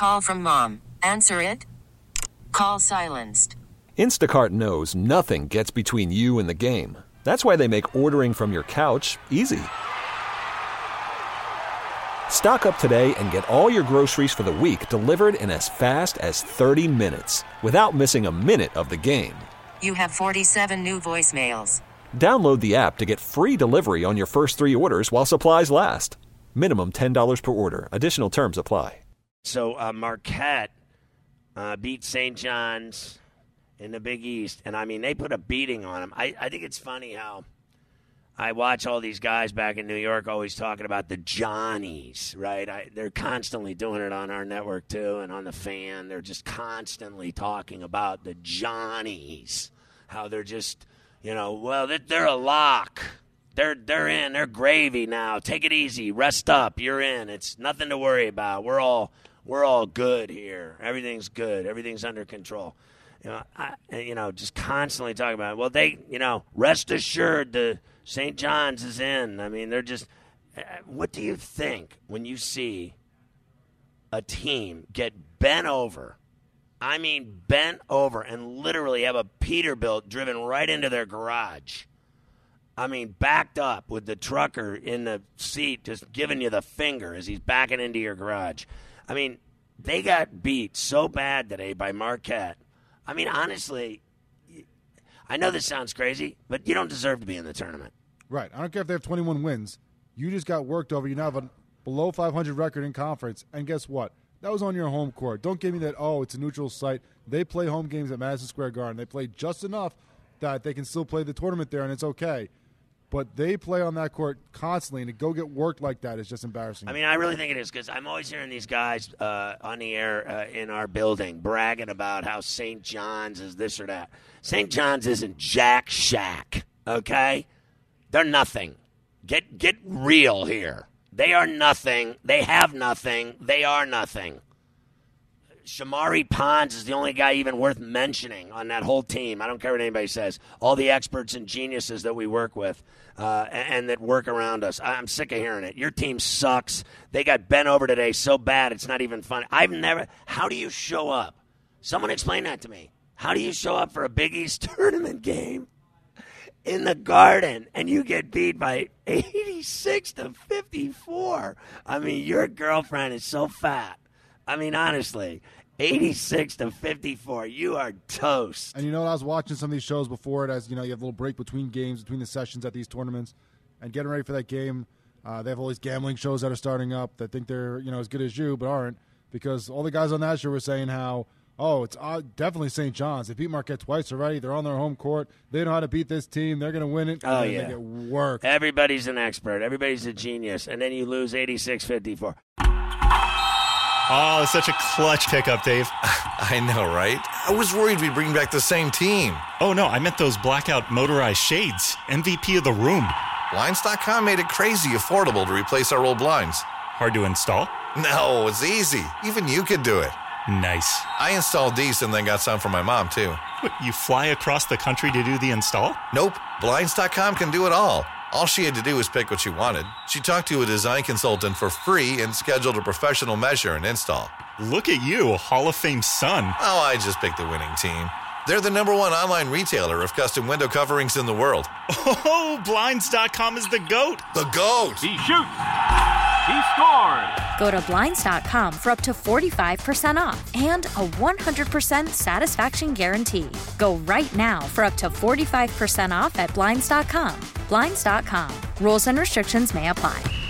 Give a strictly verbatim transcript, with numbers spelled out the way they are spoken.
call from mom. Answer it. Call silenced. Instacart knows nothing gets between you and the game. That's why they make ordering from your couch easy. Stock up today and get all your groceries for the week delivered in as fast as thirty minutes without missing a minute of the game. You have forty-seven new voicemails. Download the app to get free delivery on your first three orders while supplies last. Minimum ten dollars per order. Additional terms apply. So uh, Marquette uh, beat Saint John's in the Big East, and, I mean, they put a beating on them. I, I think it's funny how I watch all these guys back in New York always talking about the Johnnies, right? I, they're constantly doing it on our network, too, and on the Fan. They're just constantly talking about the Johnnies, how they're just, you know, well, they're, they're a lock. They're they're in. They're gravy now. Take it easy. Rest up. You're in. It's nothing to worry about. We're all we're all good here. Everything's good. Everything's under control. You know, I, you know, just constantly talking about it. Well, they, you know, rest assured the Saint John's is in. I mean, they're just – what do you think when you see a team get bent over, I mean bent over, and literally have a Peterbilt driven right into their garage? I mean, backed up with the trucker in the seat just giving you the finger as he's backing into your garage. I mean, they got beat so bad today by Marquette. I mean, honestly, I know this sounds crazy, but you don't deserve to be in the tournament. Right. I don't care if they have twenty-one wins. You just got worked over. You now have a below five hundred record in conference. And guess what? That was on your home court. Don't give me that, oh, it's a neutral site. They play home games at Madison Square Garden. They play just enough that they can still play the tournament there, and it's okay. But they play on that court constantly, and to go get worked like that is just embarrassing. I mean, I really think it is, because I'm always hearing these guys uh, on the air uh, in our building bragging about how Saint John's is this or that. Saint John's isn't Jack Shack, okay? They're nothing. Get get real here. They are nothing. They have nothing. They are nothing. Shamari Pons is the only guy even worth mentioning on that whole team. I don't care what anybody says. All the experts and geniuses that we work with uh, and, and that work around us. I'm sick of hearing it. Your team sucks. They got bent over today so bad it's not even funny. I've never – how do you show up? Someone explain that to me. How do you show up for a Big East tournament game in the Garden and you get beat by eighty-six to fifty-four? I mean, your girlfriend is so fat. I mean, honestly, eighty-six to fifty-four, you are toast. And you know, I was watching some of these shows before it, as you know, you have a little break between games, between the sessions at these tournaments, and getting ready for that game. Uh, they have all these gambling shows that are starting up that think they're, you know, as good as you, but aren't, because all the guys on that show were saying how, oh, it's uh, definitely Saint John's. They beat Marquette twice already. They're on their home court. They know how to beat this team. They're going to win it. Oh, and yeah. They get worked. Everybody's an expert. Everybody's a genius. And then you lose eighty-six fifty-four. Oh, such a clutch pickup, Dave. I know, right? I was worried we'd bring back the same team. Oh, no, I meant those blackout motorized shades. M V P of the room. Blinds dot com made it crazy affordable to replace our old blinds. Hard to install? No, it's easy. Even you could do it. Nice. I installed these and then got some for my mom, too. What, you fly across the country to do the install? Nope. Blinds dot com can do it all. All she had to do was pick what she wanted. She talked to a design consultant for free and scheduled a professional measure and install. Look at you, Hall of Fame son. Oh, I just picked the winning team. They're the number one online retailer of custom window coverings in the world. Oh, Blinds dot com is the GOAT. The GOAT! He shoots. He scores. Go to Blinds dot com for up to forty-five percent off and a one hundred percent satisfaction guarantee. Go right now for up to forty-five percent off at Blinds dot com. Blinds dot com. Rules and restrictions may apply.